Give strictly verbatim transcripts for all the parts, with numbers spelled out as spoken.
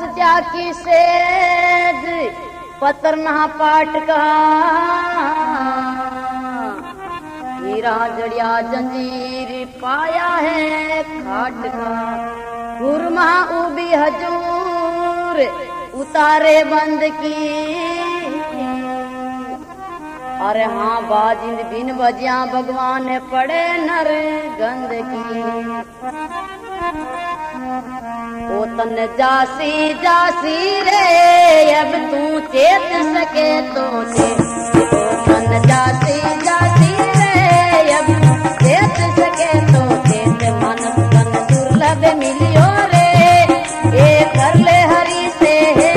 जा की सेज पतर नहा पाट कहा हीरा जड़िया जंजीर पाया है खाट का गुरमा उबी हजूर उतारे बंद की अरे हाँ बाजिंद बिन बजिया भगवान पड़े नर गंद की ओ तन जासी जासी रे अब तू चेत सके तो चे ओ तन जासी जासी रे अब चेत सके तो चेत मन तन दुर्लभ मिलियो रे ये कर ले हरि से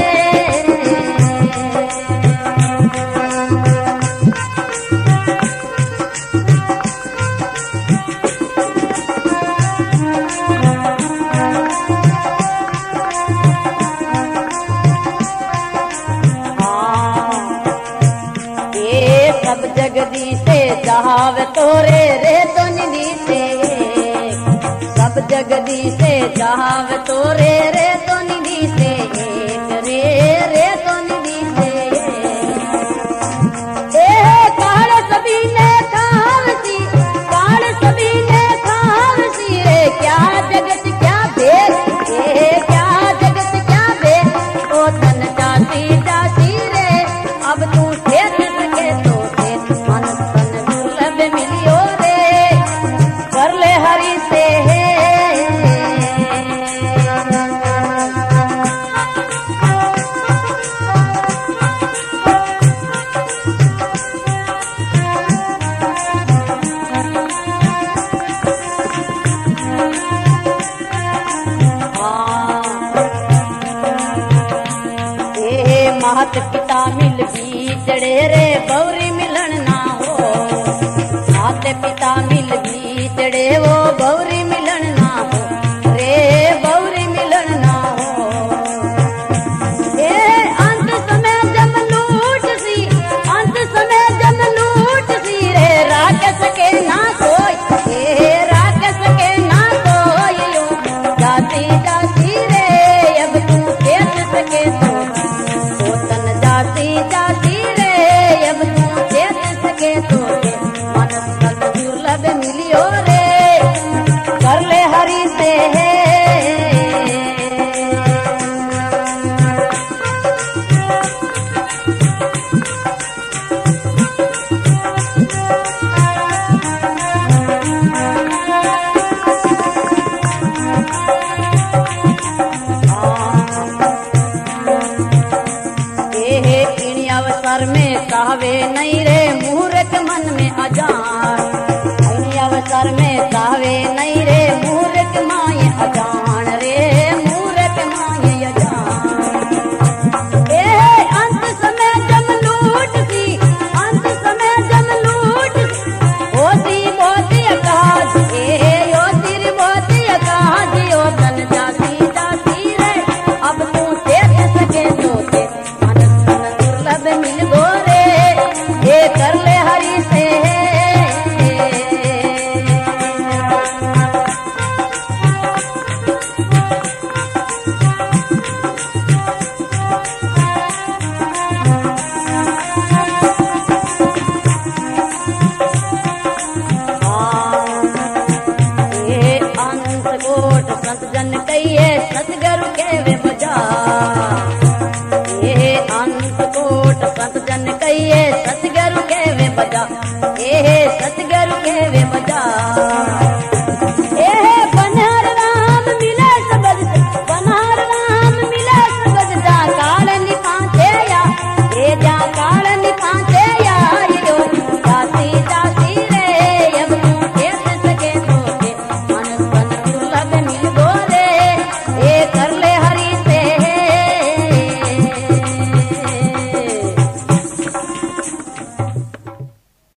जगदी से चाहव तोरे रे तो निधि से सब जगदी से चाहव तोरे रे तो निधि से एक रे रे तो निधि से ए काल सभी ने खावसी काल सभी ने खावसी रे क्या जगत क्या भेद ए क्या जगत क्या भेद ओ तन जाती जाती रे अब तू खेत सके तो मिलियो रे कर ले हरि से महत पिता मिल भी चढ़े रे बौरी मिलन ना हो माते पिता मिल भी चढ़े वो बौरी मिलन ना हो रे बौरी मिलन ना हो ए अंत समय जब लूट सी अंत समय जब लूट सी रे राख सके ना कोई ए राख सके ना कोई यो जाती जाती रे अब तू खेत सके तो तो तन जाती जाती रे अब तू खेत सके तो मिलियो रे कर ले हरि से इन अवसर में कहवे नहीं रे मूर्ख मन में अजान अवसर में सावे नहीं रे मूर्ख माये अजान रे मूर्ख माये अजान ए अंत समय जब लूट सी अंत समय जब लूट होती मोती अकाज ए यो सिर मोती अकाज यो तन जाती जाती रे अब तू देख सके तो दे मन तन दुर्लभ मिल गो रे ये कर ले हरि से सतगुरु के वे बजा ये अंत कोट संत जन कहिए सतगुरु के वे बजा ये सतगुरु के वे बजा